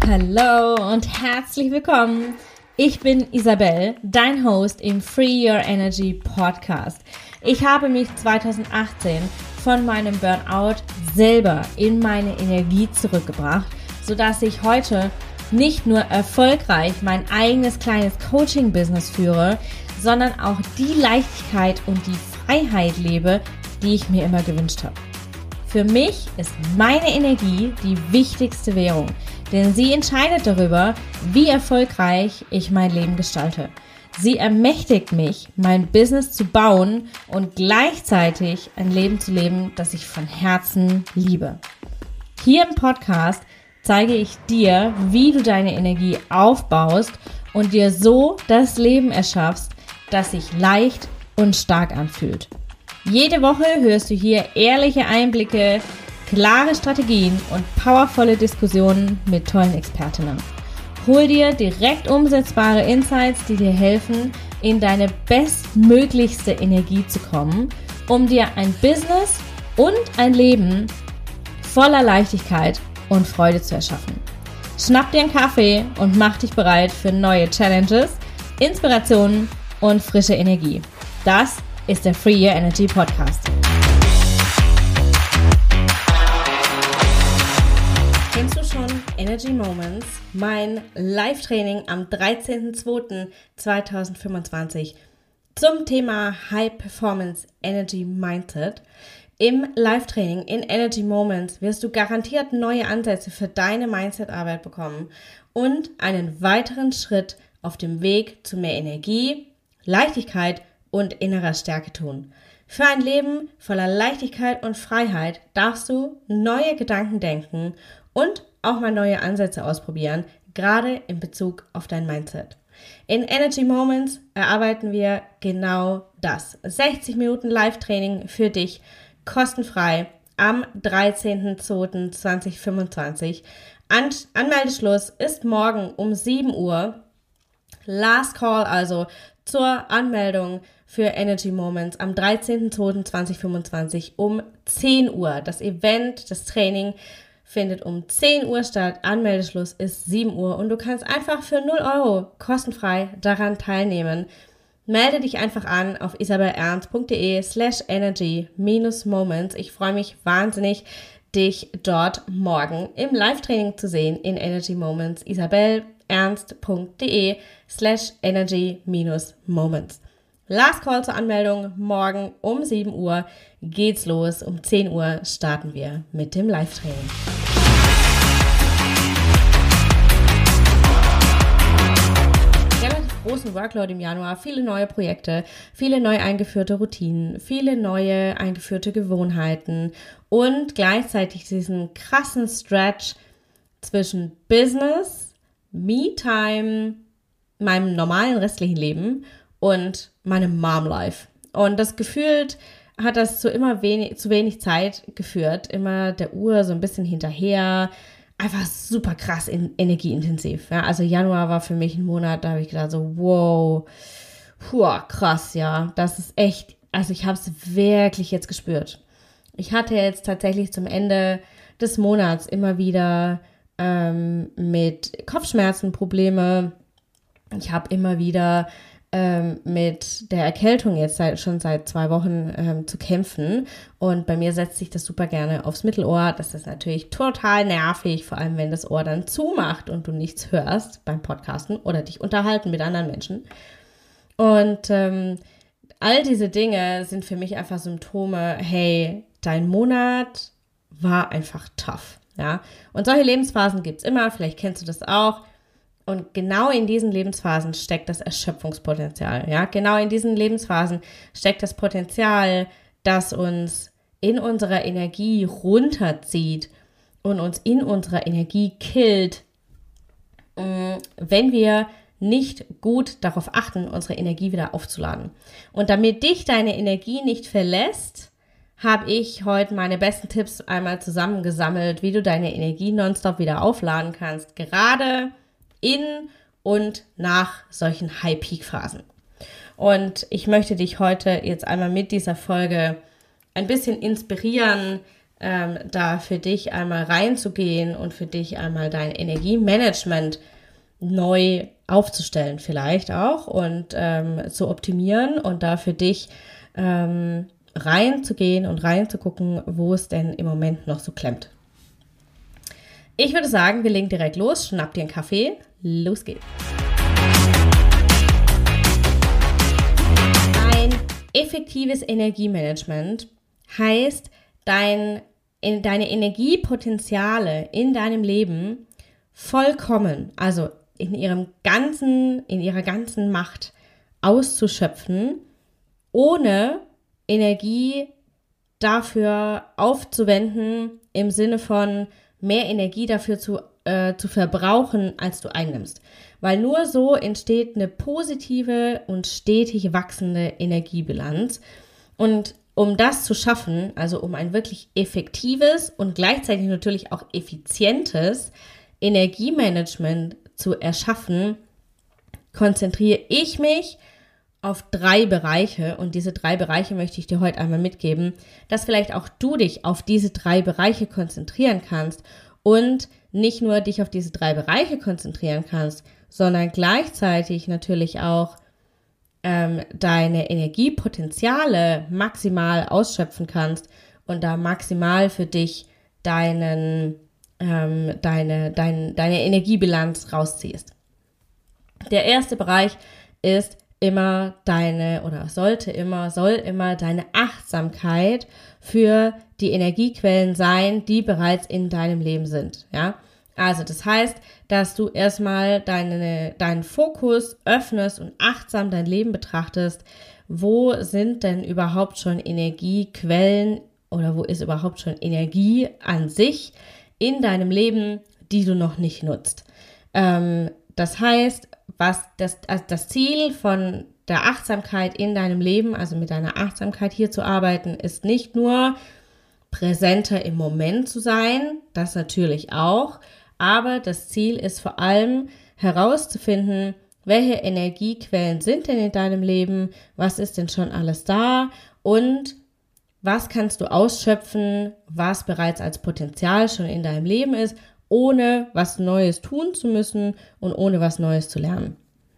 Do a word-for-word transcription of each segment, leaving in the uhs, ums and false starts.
Hallo und herzlich willkommen. Ich bin Isabel, dein Host im Free Your Energy Podcast. Ich habe mich zweitausendachtzehn von meinem Burnout selber in meine Energie zurückgebracht, sodass ich heute nicht nur erfolgreich mein eigenes kleines Coaching-Business führe, sondern auch die Leichtigkeit und die Freiheit lebe, die ich mir immer gewünscht habe. Für mich ist meine Energie die wichtigste Währung, denn sie entscheidet darüber, wie erfolgreich ich mein Leben gestalte. Sie ermächtigt mich, mein Business zu bauen und gleichzeitig ein Leben zu leben, das ich von Herzen liebe. Hier im Podcast zeige ich dir, wie du deine Energie aufbaust und dir so das Leben erschaffst, das sich leicht und stark anfühlt. Jede Woche hörst du hier ehrliche Einblicke, klare Strategien und powervolle Diskussionen mit tollen Expertinnen. Hol dir direkt umsetzbare Insights, die dir helfen, in deine bestmöglichste Energie zu kommen, um dir ein Business und ein Leben voller Leichtigkeit und Freude zu erschaffen. Schnapp dir einen Kaffee und mach dich bereit für neue Challenges, Inspirationen und frische Energie. Das ist der Free Your Energy Podcast. Kennst du schon Energy Moments? Mein Live-Training am dreizehnten zweiten zweitausendfünfundzwanzig zum Thema High Performance Energy Mindset. Im Live-Training in Energy Moments wirst du garantiert neue Ansätze für deine Mindset-Arbeit bekommen und einen weiteren Schritt auf dem Weg zu mehr Energie, Leichtigkeit und innerer Stärke tun. Für ein Leben voller Leichtigkeit und Freiheit darfst du neue Gedanken denken und auch mal neue Ansätze ausprobieren, gerade in Bezug auf dein Mindset. In Energy Moments erarbeiten wir genau das. sechzig Minuten Live-Training für dich, kostenfrei, am dreizehnten zweiten zweitausendfünfundzwanzig. An- Anmeldeschluss ist morgen um sieben Uhr. Last Call also zur Anmeldung für Energy Moments am dreizehnten zweiten zweitausendfünfundzwanzig um zehn Uhr. Das Event, das Training findet um zehn Uhr statt. Anmeldeschluss ist sieben Uhr und du kannst einfach für null Euro kostenfrei daran teilnehmen. Melde dich einfach an auf isabelernst.de slash energy minus moments. Ich freue mich wahnsinnig, dich dort morgen im Live-Training zu sehen in Energy Moments. isabelernst.de slash energy minus moments. Last Call zur Anmeldung morgen um sieben Uhr geht's los. Um zehn Uhr starten wir mit dem Live-Training. Relativ großen Workload im Januar, viele neue Projekte, viele neu eingeführte Routinen, viele neue eingeführte Gewohnheiten und gleichzeitig diesen krassen Stretch zwischen Business, Me-Time, meinem normalen restlichen Leben und meinem Mom-Life. Und das gefühlt hat das zu immer wenig, zu wenig Zeit geführt, immer der Uhr so ein bisschen hinterher, einfach super krass in, energieintensiv. Ja, also Januar war für mich ein Monat, da habe ich gedacht so, wow, puh, krass, ja, das ist echt, also ich habe es wirklich jetzt gespürt. Ich hatte jetzt tatsächlich zum Ende des Monats immer wieder ähm, mit Kopfschmerzen Probleme. Ich habe immer wieder ähm, mit der Erkältung jetzt seit, schon seit zwei Wochen ähm, zu kämpfen. Und bei mir setzt sich das super gerne aufs Mittelohr. Das ist natürlich total nervig, vor allem wenn das Ohr dann zumacht und du nichts hörst beim Podcasten oder dich unterhalten mit anderen Menschen. Und ähm, all diese Dinge sind für mich einfach Symptome, hey, dein Monat war einfach tough. Ja? Und solche Lebensphasen gibt's immer, vielleicht kennst du das auch. Und genau in diesen Lebensphasen steckt das Erschöpfungspotenzial. Ja, genau in diesen Lebensphasen steckt das Potenzial, das uns in unserer Energie runterzieht und uns in unserer Energie killt, wenn wir nicht gut darauf achten, unsere Energie wieder aufzuladen. Und damit dich deine Energie nicht verlässt, habe ich heute meine besten Tipps einmal zusammengesammelt, wie du deine Energie nonstop wieder aufladen kannst, gerade in und nach solchen High-Peak-Phasen. Und ich möchte dich heute jetzt einmal mit dieser Folge ein bisschen inspirieren, ähm, da für dich einmal reinzugehen und für dich einmal dein Energiemanagement neu aufzustellen vielleicht auch und ähm, zu optimieren und da für dich ähm, reinzugehen und reinzugucken, wo es denn im Moment noch so klemmt. Ich würde sagen, wir legen direkt los. Schnapp dir einen Kaffee. Los geht's. Ein effektives Energiemanagement heißt, dein, in, deine Energiepotenziale in deinem Leben vollkommen, also in ihrem ganzen, in ihrer ganzen Macht auszuschöpfen, ohne Energie dafür aufzuwenden, im Sinne von mehr Energie dafür zu, äh, zu verbrauchen, als du einnimmst. Weil nur so entsteht eine positive und stetig wachsende Energiebilanz. Und um das zu schaffen, also um ein wirklich effektives und gleichzeitig natürlich auch effizientes Energiemanagement zu erschaffen, konzentriere ich mich auf drei Bereiche und diese drei Bereiche möchte ich dir heute einmal mitgeben, dass vielleicht auch du dich auf diese drei Bereiche konzentrieren kannst und nicht nur dich auf diese drei Bereiche konzentrieren kannst, sondern gleichzeitig natürlich auch ähm, deine Energiepotenziale maximal ausschöpfen kannst und da maximal für dich deinen ähm, deine, dein, deine Energiebilanz rausziehst. Der erste Bereich ist immer deine oder sollte immer, soll immer deine Achtsamkeit für die Energiequellen sein, die bereits in deinem Leben sind. Ja? Also das heißt, dass du erstmal deine, deinen Fokus öffnest und achtsam dein Leben betrachtest. Wo sind denn überhaupt schon Energiequellen oder wo ist überhaupt schon Energie an sich in deinem Leben, die du noch nicht nutzt? Ähm, das heißt, was das, also das Ziel von der Achtsamkeit in deinem Leben, also mit deiner Achtsamkeit hier zu arbeiten, ist nicht nur präsenter im Moment zu sein, das natürlich auch, aber das Ziel ist vor allem herauszufinden, welche Energiequellen sind denn in deinem Leben, was ist denn schon alles da und was kannst du ausschöpfen, was bereits als Potenzial schon in deinem Leben ist, ohne was Neues tun zu müssen und ohne was Neues zu lernen.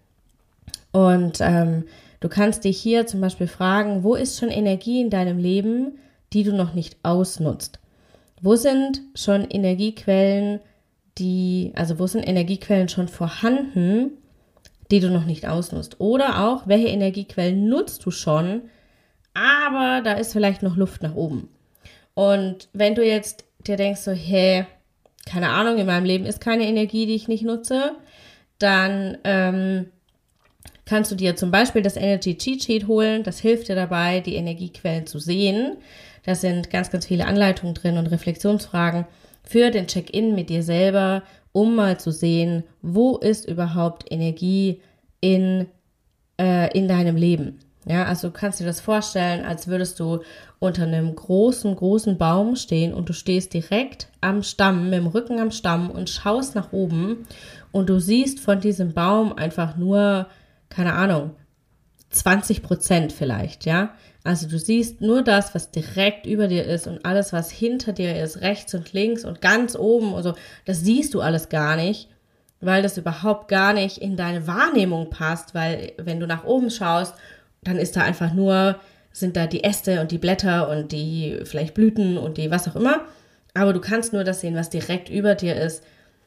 Und ähm, du kannst dich hier zum Beispiel fragen, wo ist schon Energie in deinem Leben, die du noch nicht ausnutzt? Wo sind schon Energiequellen, die, also wo sind Energiequellen schon vorhanden, die du noch nicht ausnutzt? Oder auch, welche Energiequellen nutzt du schon, aber da ist vielleicht noch Luft nach oben. Und wenn du jetzt dir denkst so, hey, keine Ahnung, in meinem Leben ist keine Energie, die ich nicht nutze, dann ähm, kannst du dir zum Beispiel das Energy Cheat Sheet holen. Das hilft dir dabei, die Energiequellen zu sehen. Da sind ganz, ganz viele Anleitungen drin und Reflexionsfragen für den Check-in mit dir selber, um mal zu sehen, wo ist überhaupt Energie in, äh, in deinem Leben. Ja, also du kannst dir das vorstellen, als würdest du unter einem großen, großen Baum stehen und du stehst direkt am Stamm, mit dem Rücken am Stamm und schaust nach oben und du siehst von diesem Baum einfach nur, keine Ahnung, zwanzig Prozent vielleicht, ja. Also du siehst nur das, was direkt über dir ist und alles, was hinter dir ist, rechts und links und ganz oben und so, das siehst du alles gar nicht, weil das überhaupt gar nicht in deine Wahrnehmung passt, weil wenn du nach oben schaust, dann ist da einfach nur, sind da die Äste und die Blätter und die vielleicht Blüten und die was auch immer. Aber du kannst nur das sehen, was direkt über dir ist,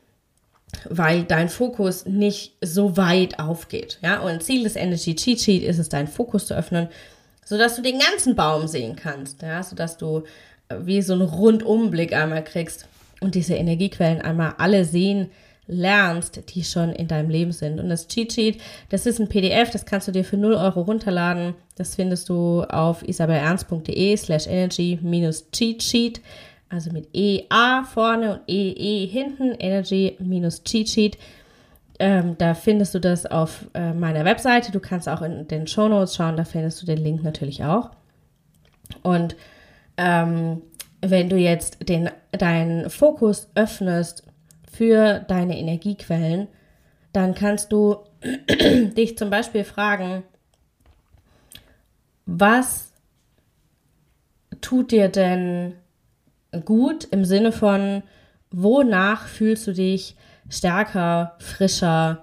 weil dein Fokus nicht so weit aufgeht. Ja? Und Ziel des Energy Cheat Sheet ist es, deinen Fokus zu öffnen, sodass du den ganzen Baum sehen kannst. Ja? Sodass du wie so einen Rundumblick einmal kriegst und diese Energiequellen einmal alle sehen lernst, die schon in deinem Leben sind. Und das Cheat Sheet, das ist ein P D F, das kannst du dir für null Euro runterladen. Das findest du auf isabelernst.de slash energy minus cheat sheet, also mit E A vorne und E E hinten, energy minus cheat sheet. Ähm, da findest du das auf äh, meiner Webseite. Du kannst auch in den Shownotes schauen, da findest du den Link natürlich auch. Und ähm, wenn du jetzt den, deinen Fokus öffnest für deine Energiequellen, dann kannst du dich zum Beispiel fragen, was tut dir denn gut im Sinne von, wonach fühlst du dich stärker, frischer,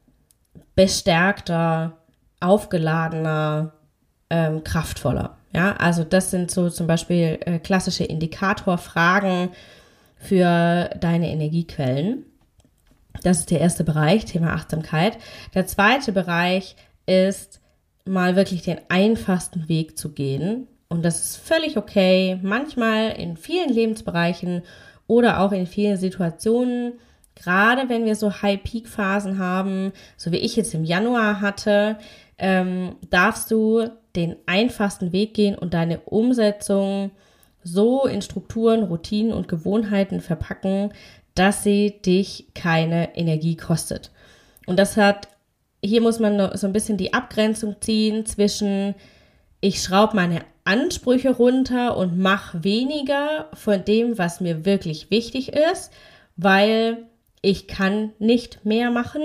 bestärkter, aufgeladener, ähm, kraftvoller. Ja, also das sind so zum Beispiel äh, klassische Indikatorfragen für deine Energiequellen. Das ist der erste Bereich, Thema Achtsamkeit. Der zweite Bereich ist, mal wirklich den einfachsten Weg zu gehen. Und das ist völlig okay. Manchmal in vielen Lebensbereichen oder auch in vielen Situationen, gerade wenn wir so High-Peak-Phasen haben, so wie ich jetzt im Januar hatte, ähm, darfst du den einfachsten Weg gehen und deine Umsetzung so in Strukturen, Routinen und Gewohnheiten verpacken, dass sie dich keine Energie kostet. Und das hat, hier muss man so ein bisschen die Abgrenzung ziehen zwischen, ich schraube meine Ansprüche runter und mache weniger von dem, was mir wirklich wichtig ist, weil ich kann nicht mehr machen,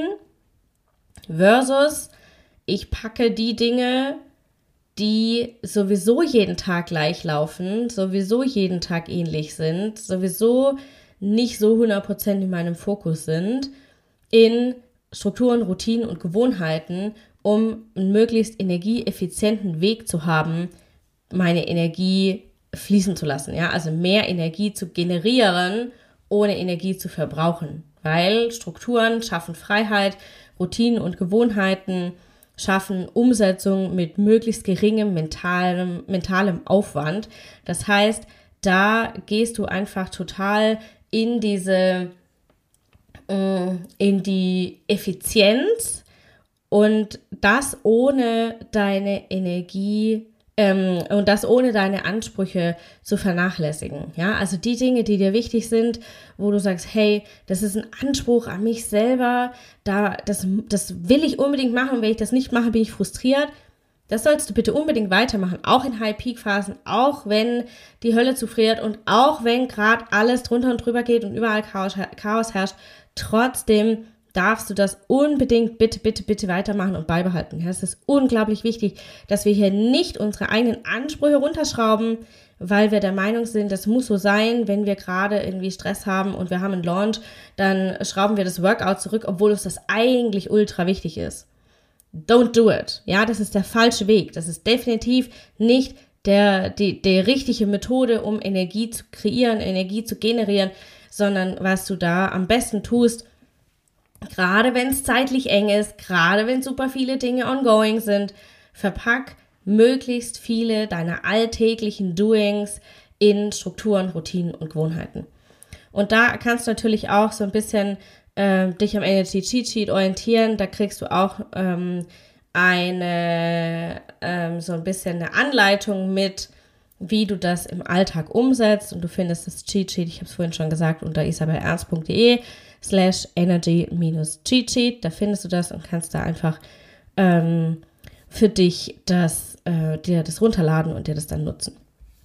versus ich packe die Dinge, die sowieso jeden Tag gleich laufen, sowieso jeden Tag ähnlich sind, sowieso nicht so hundert Prozent in meinem Fokus sind, in Strukturen, Routinen und Gewohnheiten, um einen möglichst energieeffizienten Weg zu haben, meine Energie fließen zu lassen. Ja? Also mehr Energie zu generieren, ohne Energie zu verbrauchen. Weil Strukturen schaffen Freiheit, Routinen und Gewohnheiten schaffen Umsetzung mit möglichst geringem mentalem, mentalem Aufwand. Das heißt, da gehst du einfach total in diese, äh, in die Effizienz und das ohne deine Energie ähm, und das ohne deine Ansprüche zu vernachlässigen. Ja, also die Dinge, die dir wichtig sind, wo du sagst, hey, das ist ein Anspruch an mich selber, da, das, das will ich unbedingt machen und wenn ich das nicht mache, bin ich frustriert. Das sollst du bitte unbedingt weitermachen, auch in High-Peak-Phasen, auch wenn die Hölle zufriert und auch wenn gerade alles drunter und drüber geht und überall Chaos, Chaos herrscht, trotzdem darfst du das unbedingt bitte, bitte, bitte weitermachen und beibehalten. Ja, es ist unglaublich wichtig, dass wir hier nicht unsere eigenen Ansprüche runterschrauben, weil wir der Meinung sind, das muss so sein, wenn wir gerade irgendwie Stress haben und wir haben einen Launch, dann schrauben wir das Workout zurück, obwohl uns das eigentlich ultra wichtig ist. Don't do it. Ja, das ist der falsche Weg. Das ist definitiv nicht der, die, die richtige Methode, um Energie zu kreieren, Energie zu generieren, sondern was du da am besten tust, gerade wenn es zeitlich eng ist, gerade wenn super viele Dinge ongoing sind, verpack möglichst viele deiner alltäglichen Doings in Strukturen, Routinen und Gewohnheiten. Und da kannst du natürlich auch so ein bisschen äh, dich am Energy Cheat Sheet orientieren. Da kriegst du auch ähm, eine ähm, so ein bisschen eine Anleitung mit, wie du das im Alltag umsetzt. Und du findest das Cheat Sheet, ich habe es vorhin schon gesagt, unter isabelernst punkt de slash energy minus cheat sheet. Da findest du das und kannst da einfach ähm, für dich das, äh, dir das runterladen und dir das dann nutzen.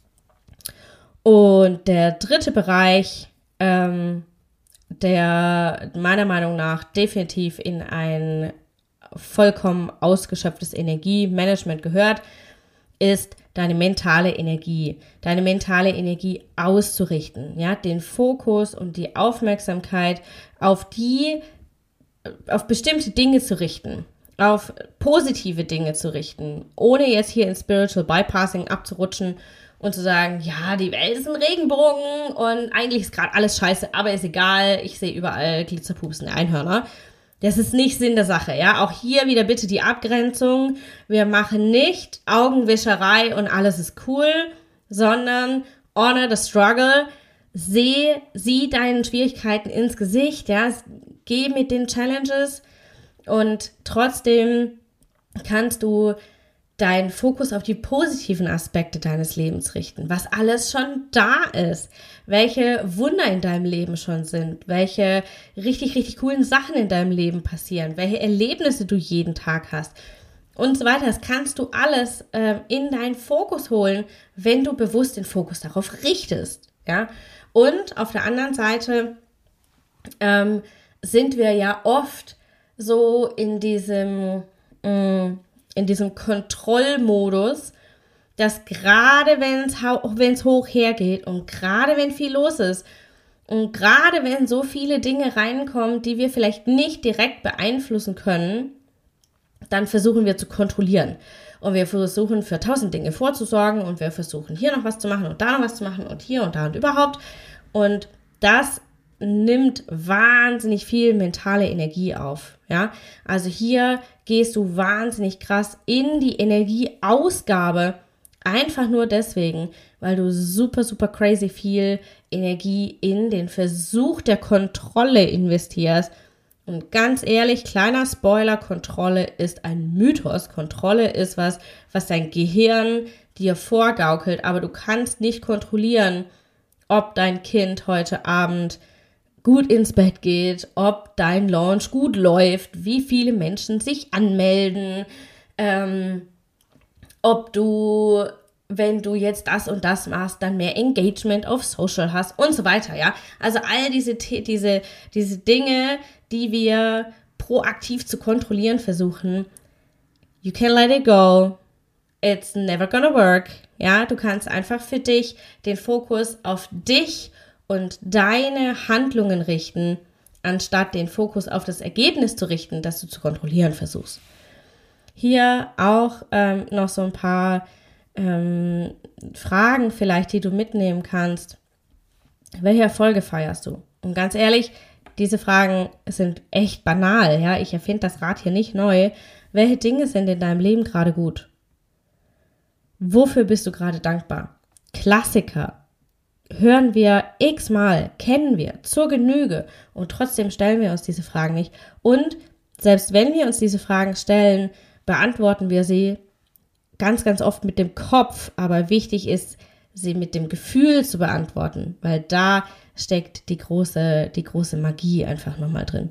Und der dritte Bereich, ähm, der meiner Meinung nach definitiv in ein vollkommen ausgeschöpftes Energiemanagement gehört, ist deine mentale Energie, deine mentale Energie auszurichten, ja, den Fokus und die Aufmerksamkeit auf die, auf bestimmte Dinge zu richten, auf positive Dinge zu richten, ohne jetzt hier in Spiritual Bypassing abzurutschen und zu sagen, ja, die Welt ist ein Regenbogen und eigentlich ist gerade alles scheiße, aber ist egal, ich sehe überall glitzerpupsende Einhörner. Das ist nicht Sinn der Sache, ja. Auch hier wieder bitte die Abgrenzung. Wir machen nicht Augenwischerei und alles ist cool, sondern honor the struggle. Seh, sieh deinen Schwierigkeiten ins Gesicht, ja. Geh mit den Challenges und trotzdem kannst du deinen Fokus auf die positiven Aspekte deines Lebens richten, was alles schon da ist, welche Wunder in deinem Leben schon sind, welche richtig, richtig coolen Sachen in deinem Leben passieren, welche Erlebnisse du jeden Tag hast und so weiter. Das kannst du alles äh, in deinen Fokus holen, wenn du bewusst den Fokus darauf richtest. Ja? Und auf der anderen Seite ähm, sind wir ja oft so in diesem mh, in diesem Kontrollmodus, dass gerade wenn es hoch hergeht und gerade wenn viel los ist und gerade wenn so viele Dinge reinkommen, die wir vielleicht nicht direkt beeinflussen können, dann versuchen wir zu kontrollieren. Und wir versuchen für tausend Dinge vorzusorgen und wir versuchen hier noch was zu machen und da noch was zu machen und hier und da und überhaupt. Und das nimmt wahnsinnig viel mentale Energie auf. Ja? Also hier gehst du wahnsinnig krass in die Energieausgabe, einfach nur deswegen, weil du super, super crazy viel Energie in den Versuch der Kontrolle investierst. Und ganz ehrlich, kleiner Spoiler, Kontrolle ist ein Mythos. Kontrolle ist was, was dein Gehirn dir vorgaukelt, aber du kannst nicht kontrollieren, ob dein Kind heute Abend gut ins Bett geht, ob dein Launch gut läuft, wie viele Menschen sich anmelden, ähm, ob du, wenn du jetzt das und das machst, dann mehr Engagement auf Social hast und so weiter, ja. Also all diese, diese, diese Dinge, die wir proaktiv zu kontrollieren versuchen, you can let it go, it's never gonna work, ja. Du kannst einfach für dich den Fokus auf dich und deine Handlungen richten, anstatt den Fokus auf das Ergebnis zu richten, das du zu kontrollieren versuchst. Hier auch ähm, noch so ein paar ähm, Fragen vielleicht, die du mitnehmen kannst. Welche Erfolge feierst du? Und ganz ehrlich, diese Fragen sind echt banal, ja. Ich erfinde das Rad hier nicht neu. Welche Dinge sind in deinem Leben gerade gut? Wofür bist du gerade dankbar? Klassiker. Hören wir x-mal, kennen wir zur Genüge und trotzdem stellen wir uns diese Fragen nicht. Und selbst wenn wir uns diese Fragen stellen, beantworten wir sie ganz, ganz oft mit dem Kopf, aber wichtig ist, sie mit dem Gefühl zu beantworten, weil da steckt die große, die große Magie einfach nochmal drin.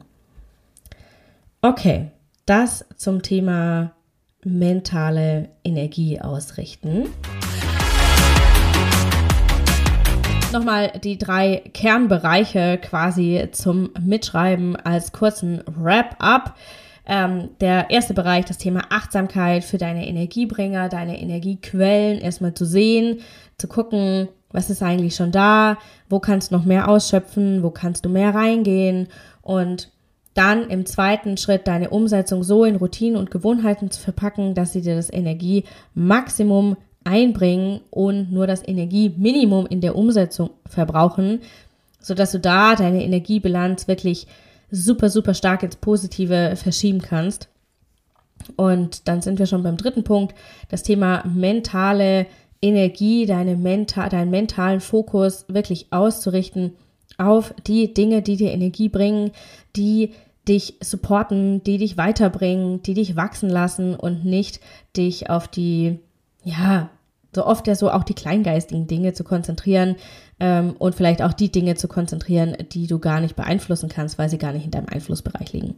Okay, das zum Thema mentale Energie ausrichten. Nochmal die drei Kernbereiche quasi zum Mitschreiben als kurzen Wrap-up. Ähm, der erste Bereich, das Thema Achtsamkeit für deine Energiebringer, deine Energiequellen erstmal zu sehen, zu gucken, was ist eigentlich schon da, wo kannst du noch mehr ausschöpfen, wo kannst du mehr reingehen und dann im zweiten Schritt deine Umsetzung so in Routinen und Gewohnheiten zu verpacken, dass sie dir das Energiemaximum einbringen und nur das Energieminimum in der Umsetzung verbrauchen, sodass du da deine Energiebilanz wirklich super, super stark ins Positive verschieben kannst. Und dann sind wir schon beim dritten Punkt, das Thema mentale Energie, deine menta- deinen mentalen Fokus wirklich auszurichten auf die Dinge, die dir Energie bringen, die dich supporten, die dich weiterbringen, die dich wachsen lassen und nicht dich auf die, ja, so oft ja so auch die kleingeistigen Dinge zu konzentrieren ähm, und vielleicht auch die Dinge zu konzentrieren, die du gar nicht beeinflussen kannst, weil sie gar nicht in deinem Einflussbereich liegen.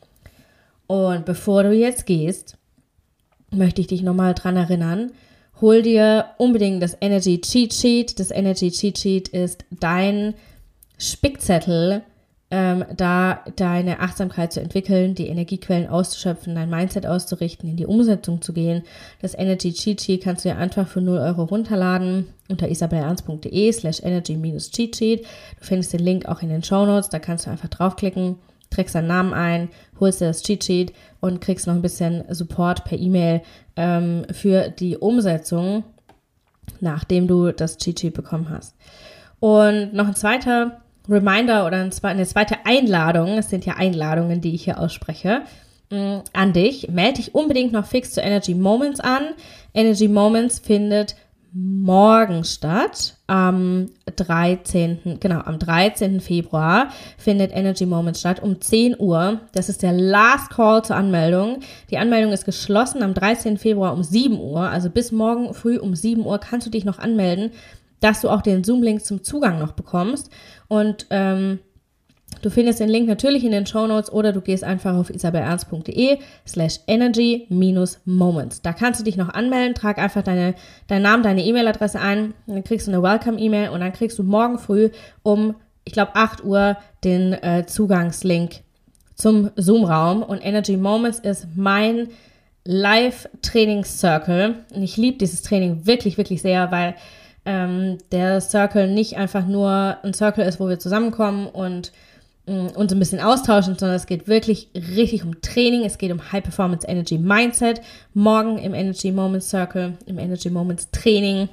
Und bevor du jetzt gehst, möchte ich dich nochmal dran erinnern, hol dir unbedingt das Energy Cheat Sheet. Das Energy Cheat Sheet ist dein Spickzettel, ähm, da deine Achtsamkeit zu entwickeln, die Energiequellen auszuschöpfen, dein Mindset auszurichten, in die Umsetzung zu gehen. Das Energy Cheat Sheet kannst du dir einfach für null Euro runterladen unter isabelernst.de slash energy-cheat sheet. Du findest den Link auch in den Shownotes, da kannst du einfach draufklicken, trägst deinen Namen ein, holst dir das Cheat Sheet und kriegst noch ein bisschen Support per E-Mail ähm, für die Umsetzung, nachdem du das Cheat Sheet bekommen hast. Und noch ein zweiter Reminder oder eine zweite Einladung, es sind ja Einladungen, die ich hier ausspreche, an dich. Melde dich unbedingt noch fix zu Energy Moments an. Energy Moments findet morgen statt, am dreizehnten Genau, am dreizehnten Februar findet Energy Moments statt um zehn Uhr. Das ist der Last Call zur Anmeldung. Die Anmeldung ist geschlossen am dreizehnten Februar um sieben Uhr, also bis morgen früh um sieben Uhr kannst du dich noch anmelden, dass du auch den Zoom-Link zum Zugang noch bekommst. Und ähm, du findest den Link natürlich in den Shownotes oder du gehst einfach auf isabelernst.de slash energy minus moments. Da kannst du dich noch anmelden, trag einfach deine, deinen Namen, deine E-Mail-Adresse ein, dann kriegst du eine Welcome-E-Mail und dann kriegst du morgen früh um, ich glaube, acht Uhr den äh, Zugangslink zum Zoom-Raum. Und Energy Moments ist mein Live-Training-Circle. Und ich liebe dieses Training wirklich, wirklich sehr, weil ähm, der Circle nicht einfach nur ein Circle ist, wo wir zusammenkommen und mh, uns ein bisschen austauschen, sondern es geht wirklich richtig um Training. Es geht um High-Performance Energy Mindset. Morgen im Energy Moments Circle, im Energy Moments Training.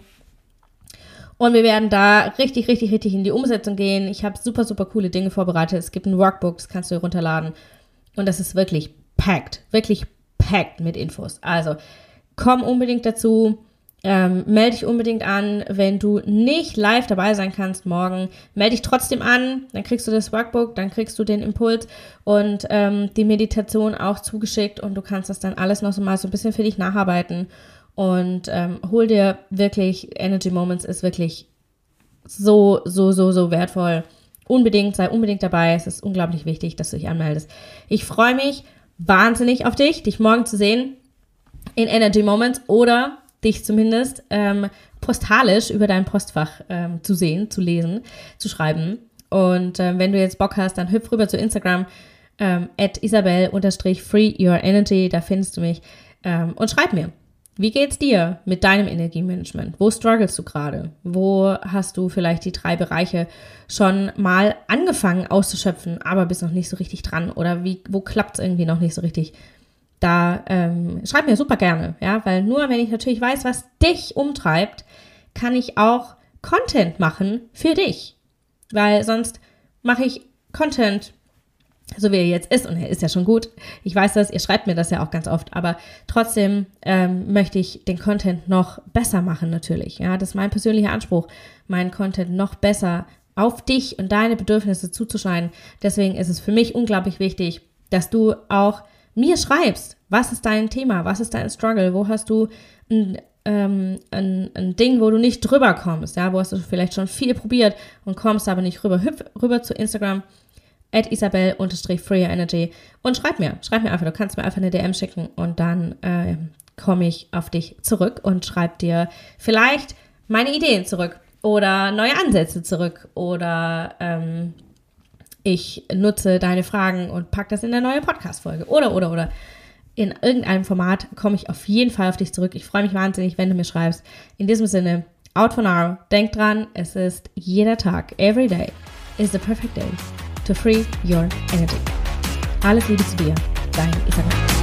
Und wir werden da richtig, richtig, richtig in die Umsetzung gehen. Ich habe super, super coole Dinge vorbereitet. Es gibt ein Workbook, das kannst du dir runterladen. Und das ist wirklich packed, wirklich packed mit Infos. Also komm unbedingt dazu, ähm, melde dich unbedingt an. Wenn du nicht live dabei sein kannst morgen, melde dich trotzdem an. Dann kriegst du das Workbook, dann kriegst du den Impuls und ähm, die Meditation auch zugeschickt. Und du kannst das dann alles noch so mal so ein bisschen für dich nacharbeiten. Und ähm, hol dir wirklich, Energy Moments ist wirklich so, so, so, so wertvoll. Unbedingt, sei unbedingt dabei. Es ist unglaublich wichtig, dass du dich anmeldest. Ich freue mich wahnsinnig auf dich, dich morgen zu sehen in Energy Moments oder dich zumindest ähm, postalisch über dein Postfach ähm, zu sehen, zu lesen, zu schreiben. Und ähm, wenn du jetzt Bock hast, dann hüpf rüber zu Instagram ähm, at isabel unterstrich free your energy, da findest du mich ähm, und schreib mir. Wie geht's dir mit deinem Energiemanagement? Wo strugglest du gerade? Wo hast du vielleicht die drei Bereiche schon mal angefangen auszuschöpfen, aber bist noch nicht so richtig dran? Oder wie, wo klappt's irgendwie noch nicht so richtig? Da ähm, schreib mir super gerne, ja, weil nur wenn ich natürlich weiß, was dich umtreibt, kann ich auch Content machen für dich. Weil sonst mache ich Content, so wie er jetzt ist, und er ist ja schon gut. Ich weiß das, ihr schreibt mir das ja auch ganz oft, aber trotzdem ähm, möchte ich den Content noch besser machen natürlich. Ja, das ist mein persönlicher Anspruch, meinen Content noch besser auf dich und deine Bedürfnisse zuzuschneiden. Deswegen ist es für mich unglaublich wichtig, dass du auch mir schreibst, was ist dein Thema, was ist dein Struggle, wo hast du ein, ähm, ein, ein Ding, wo du nicht drüber kommst, ja, wo hast du vielleicht schon viel probiert und kommst aber nicht rüber. Hüpf rüber zu Instagram, at isabel unterstrich free your energy und schreib mir, schreib mir einfach, du kannst mir einfach eine D M schicken und dann äh, komme ich auf dich zurück und schreib dir vielleicht meine Ideen zurück oder neue Ansätze zurück oder ähm, ich nutze deine Fragen und pack das in eine neue Podcast-Folge oder, oder, oder. In irgendeinem Format komme ich auf jeden Fall auf dich zurück. Ich freue mich wahnsinnig, wenn du mir schreibst. In diesem Sinne, out for now. Denk dran, es ist jeder Tag, every day is the perfect day to free your energy. Alles Liebe zu dir, dein Isabel.